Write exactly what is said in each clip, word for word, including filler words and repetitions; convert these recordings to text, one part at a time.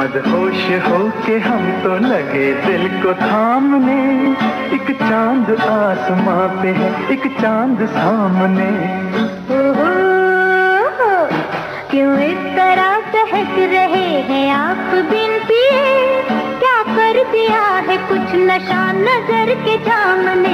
मदहोश होके हम तो लगे दिल को थामने, एक चांद आसमां पे है, एक चांद सामने। ओहो, क्यों इस तरह बहक रहे हैं आप बिन पिए, क्या कर दिया है कुछ नशा नजर के जामने।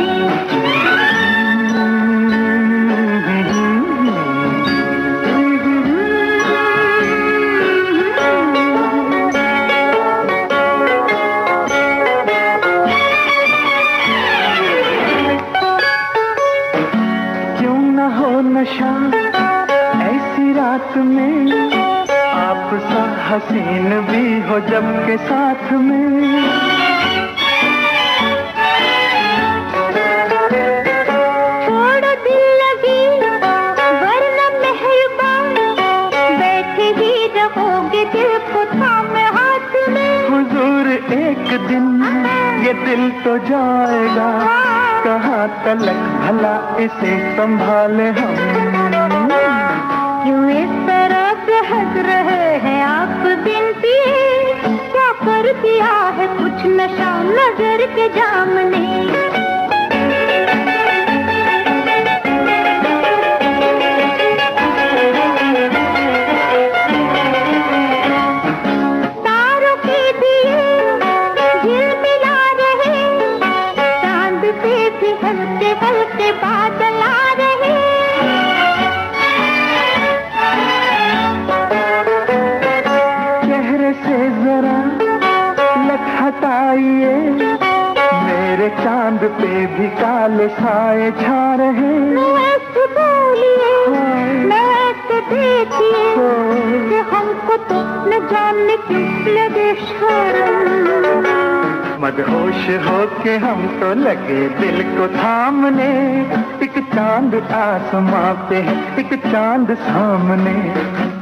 नशा ऐसी रात में, आप सा हसीन भी हो जब के साथ में। छोड़ो दिल लगी वरना मेहरबान, बैठे ही रहोगे दिल को थामे हाथ में। हुजूर एक दिन ये दिल तो जाएगा, कहाँ तलक भला इसे संभाले हम। क्यों इस तरह से हंस रहे हैं आप बिन पिए, क्या कर दिया है कुछ नशा नजर के जामने। हल्के हल्के बादल आ रहे, चेहरे से जरा लट हटाइए, मेरे चांद पे भी काले साए छा रहे। ऐसे बोलिए ऐसे देखिए कि हमको तो न जाने क्यों लगे शर्म। मदहोश होके हम तो लगे दिल को थामने, एक चांद आसमां पे है, एक चांद सामने।